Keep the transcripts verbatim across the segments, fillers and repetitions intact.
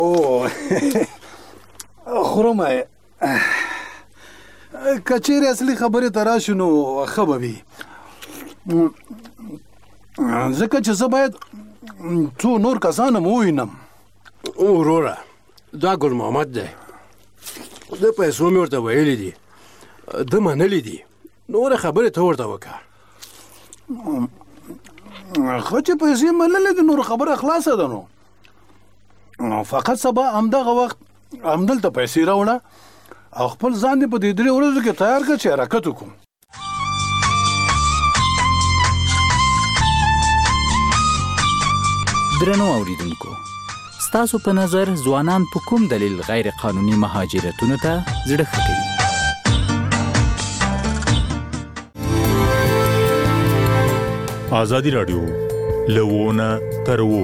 او خرمه کچېرې اصلي خبرې ته راشو نو ښه به وي، ځکه چې زه باید څو نور کسان هم ووینم. وروره دا ګل محمد دی، د پیسو مې ورته ویلي دي، ده منلي دي، نورې خبرې ته ورته وکړه. ښه چې پیسې منلې دي نور خبره خلاصه ده. نو فقط سبا همدغه وخت همدلته پیسې راوړه او خپل ځان دې په دې درې ورځو کې تیار کړه چې حرکت وکړو. درنو اوریدونکو، ستاسو په نظر ځوانان په کوم دلیل غیر قانوني مهاجرتونو ته زړه ښه کوي؟ آزادی راډیو له ونه تر وو.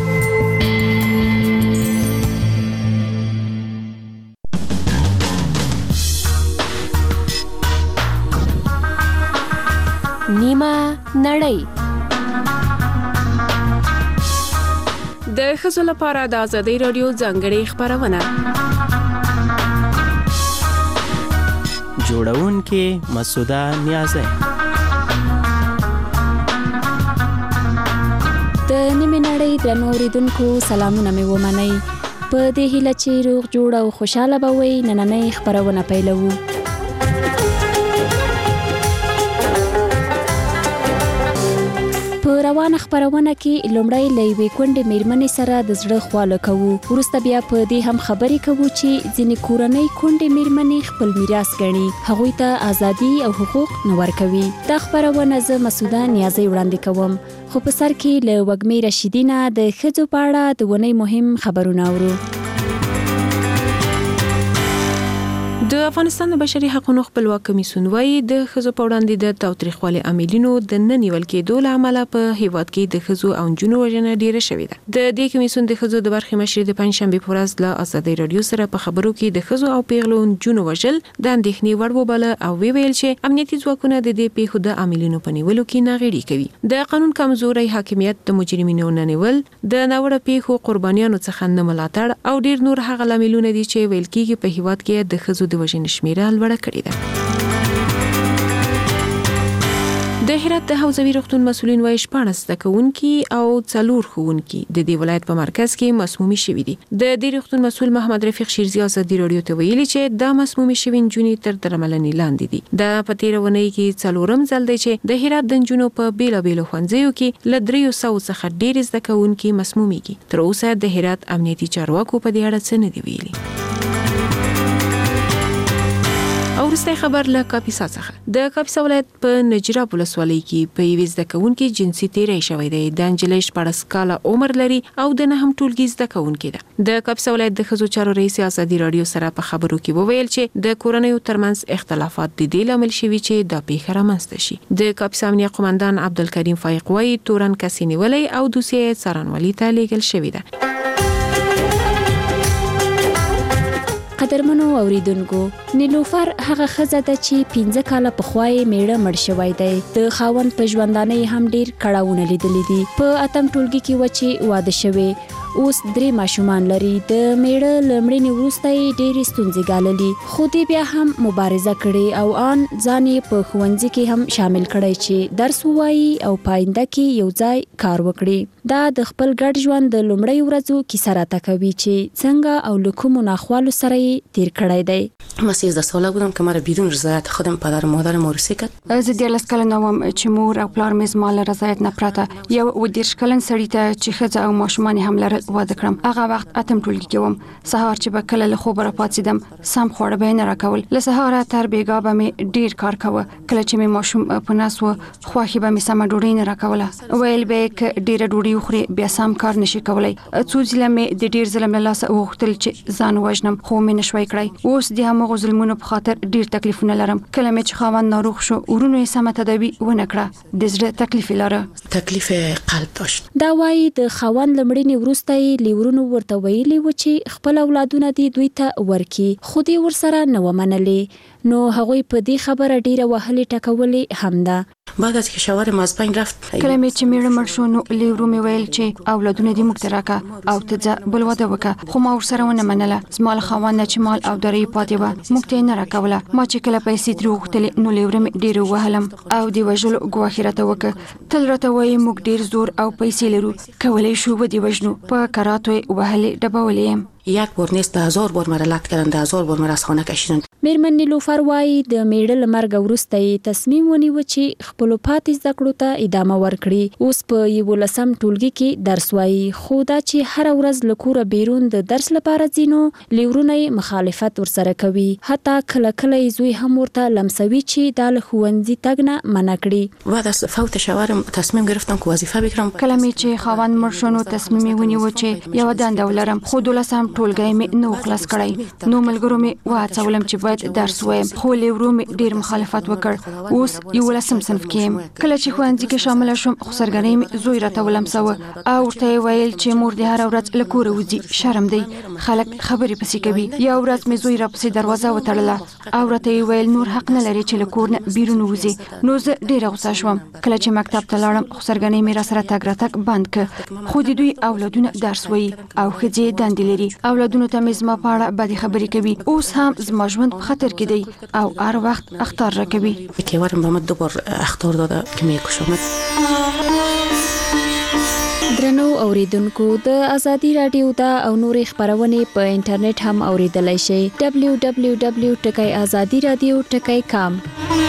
نیمه نړۍ د ښځو لپاره د آزادۍ راډیو ځانګړې خپرونه. جوړونکې مسعوده نیازی. د نیمه نړۍ د اوریدونکو سلامونه مې ومنئ. په دې هیله چې روغ جوړ او خوشاله به وئ، نننۍ خپرونه پیلوو. په روانه خپرونه کې لومړی له یوې کونډې میرمنې سره د زړه خواله کوو، وروسته بیا په دې هم خبرې کوو چې ځینې کورنۍ کونډې میرمنې خپل میراث ګڼي، هغوی ته ازادي او حقوق نه ورکوي. دا خپرونه زه مسعوده نیازی وړاندې کوم، خو په سر کې له وږمې رشیدي نه د ښځو په اړه د اونۍ مهم خبرونه اورو. د افغانستان د بشري حقوقو خپلواک کمیسیون وايي د ښځو په وړاندې د تاوتریخوالي عاملینو د نه نیول کېدو له امله په هیواد کې د ښځو او نجونو وژنه ډیره شوې ده. د دې کمیسیون د ښځو د برخې مشر د پنځشنبې په ورځ له آزادۍ راډیو سره په خبرو کې د ښځو او پیغلو نجونو وژل د اندېښنې وړ وباله او ویل چې امنیتي ځواکونه د دې پیښو د عاملینو په نیولو کې ناغېړي کوي. د قانون کمزوري، حاکمیت، د مجرمینو نه نیول، د ناوړه پیښو قربانیانو څخه نه ملاتړ او ډیر نور هغه لاملونه دي چې ویل کېږي په هیواد کې د ښځو د وژنې شمیره لوړه کړې ده. د هرات د حوزوي روغتون مسؤلین وايي شپاړس زده کوونکي او څلور ښوونکي د دې ولایت په مرکز کې مسمومي شوي دي. د دې روغتون مسؤل محمد رفیق شیرزي ازادي راډیو ته ویلي چې دا مسمومي شوي نجونې تر درملنې لاندې دي. دا په تېره اونۍ کې څلورم ځل دی چې د هرات د نجونو په بېلابېلو ښوونځیو کې له دریو سوو څخه ډېرې زده کوونکي مسمومیږي. تر اوسه د هرات امنیتي چارواکو په دې اړه څه نه دي ویلي. او وروستی خبر له کاپیسا څخه. د کاپیسا ولایت په نجراب ولسوالۍ کې په یوې زده کوونکې جنسي تېری شوی دی. د نجلۍ شپاړس کاله عمر لري او د نهم ټولګي زده کوونکې ده. د کاپیسا ولایت د ښځو چارو رئیس ازادي راډیو سره په خبرو کې وویل چې د کورنیو ترمنځ اختلافات د دې لامل شوي چې دا پیښه رامنځته شي. د کاپیسا امنیه قومندان عبدالکریم فایق وايي تورن کسې نیولې او دوسیه څارنوالۍ ته لیږل شوې ده. قدرمنو اوریدونکو، نیلوفر هغه ښځه ده چې پنځه کاله پخوا یې میړه مړ شوی دی. د خاوند په ژوندانۍ هم ډیر کړاوونه لیدلي دي. په اتم ټولګي کې و چې واده شوی، اوس درې ماشومان لري. د میړه له مړینې وروسته یې ډېرې ستونزې ګاللي، خو دې بیا هم مبارزه کړې او آن ځان یې په ښوونځي کې هم شامل کړی چې درس ووایي او په آینده کې یو ځای کار وکړي. دا د خپل ګډ ژوند د لومړیو ورځو کیسه راته کوي چې څنګه او له کومو ناخوالو سره یې تیر کړی دی. من سیزده ساله بودم که مرا بدون رضایت خودم پدر و مادرم عروسی کرد. زه دیارلس کلنه وم چې مور او پلار مې زما له رضایت نه پرته یو اووه دېرش کلن سړي ته چې ښځه او ماشومان یې هم لرل واده کړم. هغه وخت اتم ټولګي کې وم. سهار چې به کله له خوبه راپاڅېدم سم خواړه به یې نه راکول. له سهاره تر بېګا به مې ډېر کار کوه. کله چې مې ماشوم په نس و خوښې به مې سمه ډوډۍ نه راکوله. ویل به یې که ډېره ډوډۍ وخورې بیا سم کار نشي کولی. څو ځله مې د ډېر ظلم له لاسه وغوښتل چې ځان ووژنم خو مې نه شوی کړی. اوس د همغو ظلمونو په خاطر ډېر تکلیفونه لرم. کله مې چې خاوند ناروغ شو ورونو یې سمه تداوي ونه کړه. د زړه تکلیف یې لره. تکلیف قلب داشت. دا وایي د خاوند له مړینې وروسته یې له ورونو ورته ویلي و چې خپل اولادونه دې دوی ته ورکړي، خو دې ورسره نه ومنلې. نو هغوی په دې خبره ډېره وهلې ټکولې هم ده. بعد از که شوهر مازپنگ رفت کله مې چې میړه مړ شو نو لیورو مې ویل چې اولادونه دې موږ ته راکړه او ته ځه بل واده وکړه خو ما ورسره ونه منله زما له خاوند نه چې مال او درې پاتې وه موږ ته یې نه راکوله ما چې کله پیسې ترې وغوښتلې نو لیوره مې ډېرې ووهلم او د وژلو ګواښ یې راته وکړ تل راته وایي موږ ډېر زور او پیسې لرو کولی شو ودې وژنو په کراتو یې وهلې ډبولې یم یک بار نیست ده هزار بار مرا لط کردن ده هزار بار مرا از خانه کشیدن. میرمن نیلوفر وایي د میړه له مرګ وروسته یې تصمیم ونیو چې خپلو پاتې زده کړو ته ادامه ورکړي. اوس په یولسم ټولګي کې درس وایي خو دا چې هره ورځ له کوره بیرون د درس لپاره ځي نو لیورونه یې مخالفت ورسره کوي. حتی کله کله یې زوی هم ورته لمسوي چې دا له ښوونځي تګ نه منع کړي. بعد از فوت شوهرم تصمیم گرفتم که وظیفه بگیرم. کله مې چې خاوند مړ شو نو تصمیم یې ونیو چې یوه دنده ولرم خو دولسم ټولګی مې نه و خلاص کړی. نو ملګرو مې وهڅولم چې باید درس ووایم خو لیورو مې ډېر مخالفت وکړ. اوس یولسم صنف کې یم. کله چې ښوونځي کې شامله شوم خو سرګرۍ مې زوی راته ولمسوه او ورته یې ویل چې مور دې هره ورځ له کوره وځي شرم دی خلک خبرې پسې کوي. یوه ورځ مې زوی راپسې دروازه وتړله او راته یې ویل نور حق نه لري چې له کور نه بیرون ووځي. نو زه ډېره غوسه شوم. کله چې مکتب ته لاړم خو سرګرۍ مې راسره تګ راتګ بند کړ. خو د دوی اولادونه درس وایي او ښځې دندې لري. اولادونو ته مې زما په اړه بدې خبرې کوي. اوس هم زما ژوند په خطر کې دی او هر وخت اخطار راکوي. کیوارم به ما دو بار اخطار داده که میکشم. درنو اوریدونکو د ازادي رادیو دا او نورې خبرونه په انټرنیټ هم اوریدلای شئ. دبلیو دبلیو دبلیو ټکی ازادي رادیو ټکی کام.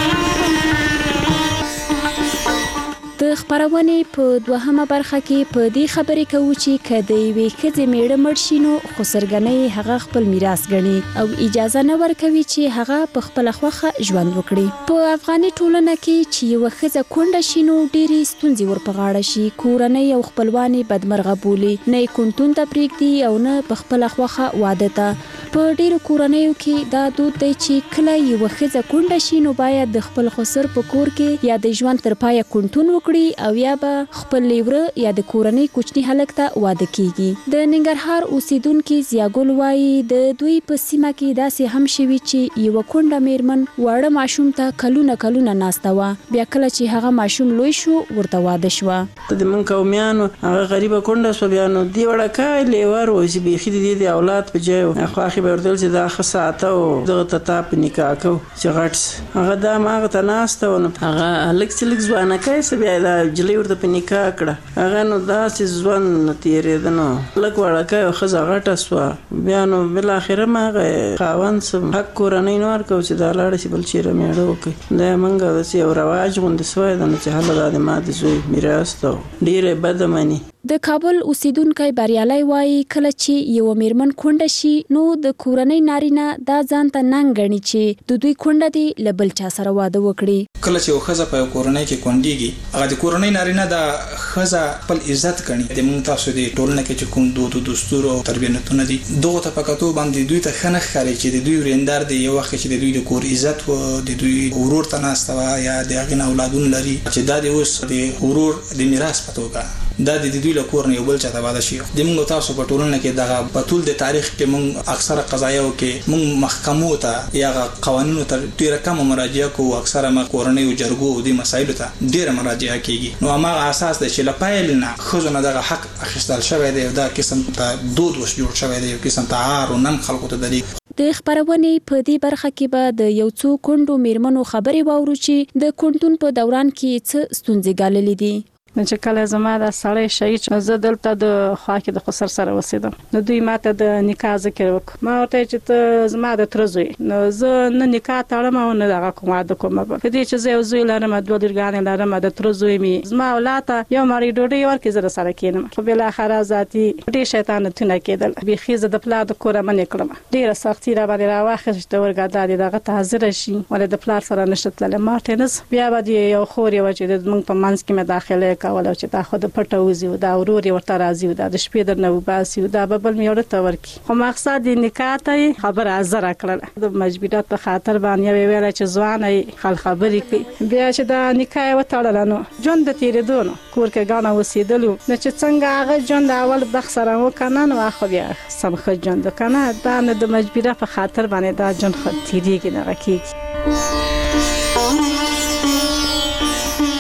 د خبرونه په دوهمه برخه کې په دې خبرې کوو چې کله یوې ښځې میړه مړ شي نو خو سرګنۍ هغه خپل میراث ګڼي او اجازه نه ورکوي چې هغه په خپله خوښه ژوند وکړي. په افغاني ټولنه کې چې یوه ښځه کونډه شي نو ډېرې ستونزې ور په غاړه شي. کورنۍ او خپلوان یې بدمرغه بولي. نه یې کونتون ته پرېږدي او نه په خپله خوښه واده ته. په ډېرو کورنیو کې دا دود دی چې کله یوه ښځه کونډه شي نو باید د خپل خسر په کور کې یا د ژوند تر پایه کونتون وکړي او یا به خپل لیوره یا د کورنۍ کوچني هلک ته واده کیږي. د ننګرهار اوسیدونکي زیاګل وایي د دوی په سیمه کې داسې هم شوي چې یوه کونډه میرمن واړه ماشوم ته کلونه کلونه ناسته وه. بیا کله چې هغه ماشوم لوی شو ورته واده شوه. د موږ قومیانو هغه غریبه کونډه شوه. بیا نو دې وړکه لیور و چې بیخي د دې د اولاد په ځای و. خواښې به ورته ویل چې دا ښه ساعته و دغه ته تا په نکاح کوو چې غټ هغه دا هماغه ته ناسته و. نو هغه هلک چې لږ ځوانکی څه بیا دا جلۍ ورته په نکاح کړه. هغه نو داسې ژوند تېرېده نو لږ وړکی او ښځه غټه سوه. بیا نو بالاخره ما هغه خاوند څه حق کورنۍ نه ورکوو چې دا لاړه شي بل چېرې میړه وکړي. دا یې موږ داسې یو رواج غوندې سوی ده نو چې هله دا د ما د زوی میراث ته ډېرې بده مني. د کابل اوسیدونکی بریالی وایي کله چې یوه میرمن کونډه شي نو د کورنۍ نارینه دا ځان ته ننګ ګڼي چې د دوی کونډه دي له بل چا سره واده وکړي. کله چې یو ښځه په یو کورنۍ کې کونډېږي هغه د کورنۍ نارینه د ښځه خپل عزت ګڼي. د موږ تاسو د ټولنه کې چې کوم دود او دستور او تربیتونه دي دغو ته په کتو باندې دوی ته ښه نه ښکاري چې د دوی ورېندار دی یو وخت چې د دوی د کور عزت و د دوی ورور ته ناسته وه یا د هغې نه اولادونه لري چې دا د اوس د ورور د میراث په توګه دا د دوی له کور نه یو بل چا ته واده شي. د موږ تاسو په ټولنه کې دغه په ټول د تاریخ کې موږ اکثره قضایاو کې موږ محکمو ته یا قوانینو ته ډېره کمه مراجعه کوو. اکثره ما کورنیو جرګو او دې مسایلو ته ډېره مراجعه کیږي. نو هماغه اساس دی چې له پیل نه ښځو نه دغه حق اخیستل شوی دی او دا قسم ته دود اوس جوړ شوی دی یو قسم ته عار او نم خلکو ته دلیږي. د خبرونې په دې برخه کې به د یو څو کونډو میرمنو خبرې واورو چې د کونتون په دوران کې څه ستونزې ګاللې دي. نو چې کله زما د سړی شهید شو زه دلته د خوا کې د خسر سره اوسېدم. نو دوی ماته د نکاح ذکر وکړ. ما ورته چې ته زما د تره زوی نو زه نه نکاح تړم او نه دغه کوم واده کوم. په دې چې زه یو زوی لرم دوه لورګانې لرم د تره زوی مې زما اولاد ته یو مړۍ ډوډۍ ورکړي زه سره کېنم. خو بالاخره ذاتي ډېر شیطانتونه کېدل. بیخي زه د پلار د کوره منې کړم. ډېره سختي را باندې راواخیسته ورګه دا دې دغه ته حاضره شي ولې د پلار سره نشته تللی. ما ورته نه بیا به دې یو خور یې وه چې موږ په منځ کې مې داخله کوله چې دا خو د پټه وځي او دا ورور یې ورته راځي او دا د شپې درنه وباسي او دا به بل مې ورته ورکړي. خو مقصد یې نکاح ته یې خبره ازره کړله د مجبوریت په خاطر باندې یې ویله چې ځوانه یې خل خبرې کوي. بیا چې دا نکاح یې وتړله نو ژوند د تېرېدو نو کور کې ګڼه اوسېدلو نو چې څنګه هغه ژوند اول بخت سره وکنه نو خو بیا سم ښه ژوند وکنه دا نه د مجبوریت په خاطر باندې دا ژوند ښه تېرېږي دغه کېږي.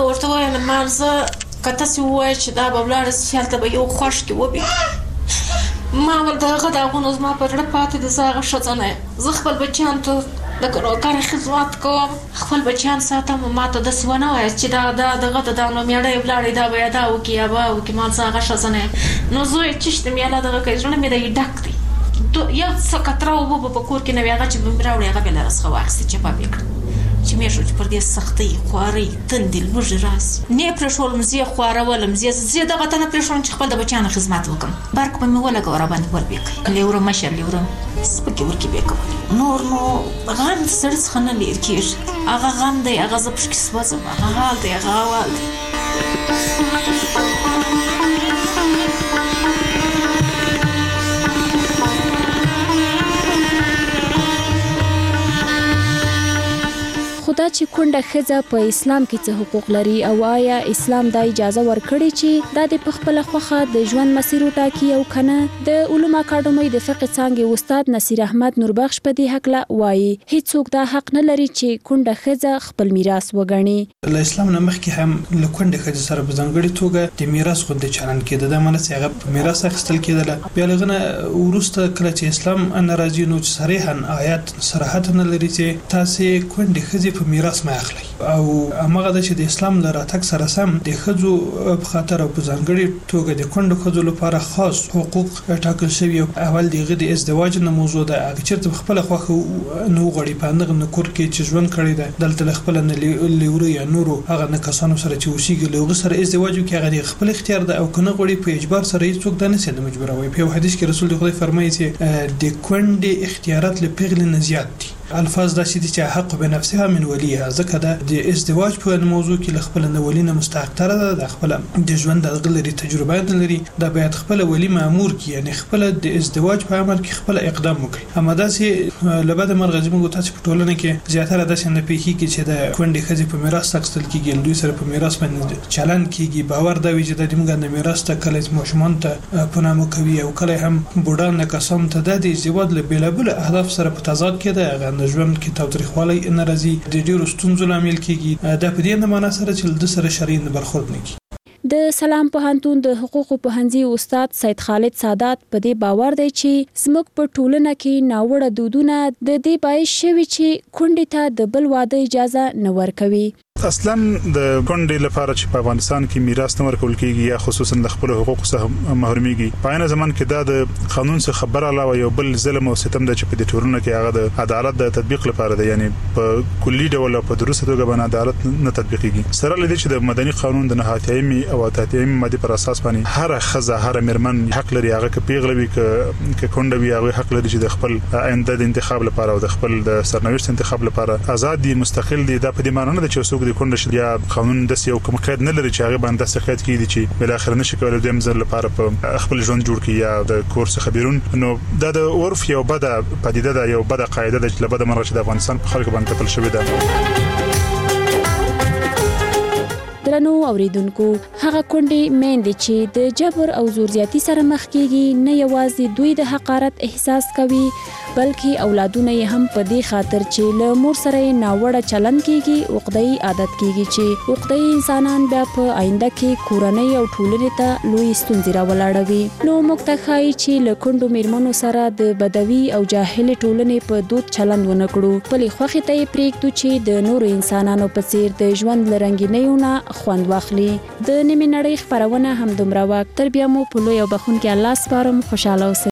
به ورته وایم مالزه که تاسې ووایه چې دا به ولاړه سي هلته به یو خوښ کې وبي ما ول د هغه داغونه زما په زړه پاتې دي زه هغه ښځه نه یم زه خپل بچیانو ته لکه نوکره خدمت کوم خپل بچیان ساتم ما ته داسې ونه وایاست چې دا دا دغه ته دا نو مېړه یې ولاړی دا به یا دا وکړي یا به وکړي ما زه هغه ښځه نه یم نو زوی چشت مېله دغه کوي زړه مې د یې ډک دی یو څه قطره اوبه به په کور کې نه وي هغه چې به مې راوړي هغه به له راڅخه واخیستې چپه مې کړه چې مې شو چې پر دې سختۍ خوارۍ تندې لوږې راسي نه یې پرېښولم زه یې خوارولم زه زه دغه ته نه پرېښولم چې خپل د بچیانو خدمت وکړم برق به مې ولګوه راباندې ور بې کوي لیوره مشر لیوره سپکې ورکې بې کولې نور نو غم د سړي څخه نه لرې کېږي هغه غم دی هغه زه پشکې سوځم هغه حال دی هغه احوال دی خدا چې کونډه ښځه په اسلام کې څه حقوق لري او آیا اسلام دا اجازه ورکړي چې دا د خپل خوخه د ژوند مسیر وټاکي او کنه د علوم اکاډمۍ د فقه څانګې استاد نصیر احمد نوربخش په دې حق لا وایي هیڅوک دا حق نه لري چې کونډه ښځه خپل میراث وګڼي له اسلام نه مخکې هم له کونډه ښځې سره په ځانګړي توګه د میراث غوندې چلن کېده دا معنی چې هغه میراث اخیستل کېدل بیا لغنه وروسته کله چې اسلام ناراضي نو صریحا آیات صراحت نه لري چې تاسو کونډه ښځې په میراث ما اخلي او هغه د چې د اسلام له راتګ سره سم د ښځو په خاطر او په ځانګړي توګه د کونډو ښځو لپاره خاص حقوق ټاکل شوي اول دغه د ازدواج نه موضوع ده هغه چې خپل خوخه نو غړي په اندغه نکور کې چې ژوند کړی ده دلته خپل نه لیوري یا نورو هغه نه کسانو سره چې وسیږي له سره ازدواج کوي هغه خپل اختیار ده او کنه غړي په اجبار سره هیڅ څوک نه سي مجبوروي په حدیث کې رسول الله فرمایي چې د کونډې اختیارات له پیغل نه زیات دي الفاظ دا چې حق به نفسها من وليها ځکه دا د ازدواج په موضوع کې خپل نه ولینه مستحق تر ده خپل د ژوند د غلري تجربه لري دا باید خپل ولی مامور کی یعنی خپل د ازدواج په عمل کې خپل اقدام وکړي اما دا چې لبد مرغزي موږ تاسو په ټولنه کې زیاتره د سند په هی کې چې د کونډې خځې په میراث تکستل کېږي دوی سره په میراث باندې چلن کېږي باور دا وی چې د موږ د میراث ته کله ماشومان ته په نامو کوي او کله هم بوډان کسان ته د ازدواج له بیلابل اهداف سره په تضاد کې ده د ژوند کې تاوتریخوالی ناراضي د ډیرو ستونزو لامل کېږي دا په دې نه معنا سره چې د سره شرعي برخورد نه کیږي د سلام پوهنتون د حقوقو پوهنځي استاد سید خالد سادات په دې باور دی چې زموږ په ټولنه کې ناوړه دودونه د دې باعث شوي چې کونډې ته د بل واده اجازه نه ورکوي اصلا د کونډې لپاره چې په افغانستان کې میراث نه ورکول کېږي یا خصوصا د خپل حقوقو څخه محروميږي په عین زمان کې دا د قانون څخه خبر علاوه یو بل ظلم او ستم د چې په دې ټولنه کې هغه د عدالت د تطبیق لپاره دی یعنی په کلی ډول په درسته توګه باندې عدالت نه تطبیقيږي سره لدی چې د مدني قانون د نهایتایمي او تاتیمي ماده پر اساس باندې هر خزه هر مرمن حق لري هغه کې پیغلوي ک کونډه وي هغه حق لري چې د خپل آینده د انتخاب لپاره او د خپل د سرنوشت انتخاب لپاره آزاد دي مستقل دي دا په دې معنی نه چې څوک کونډه شي یا قانون د سیو کوم قید نه لري چې هغه باندې سخت کیدی چې بل اخر نشي کولای د مزل لپاره په خپل ژوند جوړ کړي یا د کورس خبرون نو دا د عرف یو بده پدیده ده یو بده قاعده ده چې لبد مرغ چې د افغانستان په خلکو باندې تپل شوې ده درنو اوریدونکو هغه کونډې میندې چې د جبر او زور زیاتی سره مخ کیږي نه یوازې دوی د حقارت احساس کوي بلکې اولادونه یې هم په دې خاطر چې له مور سره ناوړه چلن کیږي عقده‌ای عادت کیږي چې عقده‌ای انسانان بیا په آینده کې کورنۍ او ټولنې ته لوی ستونزې راولاړوي نو موږ ته ښایي چې له کونډو میرمنو سره د بدوي او جاهل ټولنې په دود چلن ونه کړو بلې خوښې ته یې پرېږدو چې د نورو انسانانو په څیر د ژوند له رنګینیونه خوند واخلي د نیمه نړۍ خبرونه هم دومره وخت تر بیا مو په لوی او بخون کې الله سپارم خوشاله اوسئ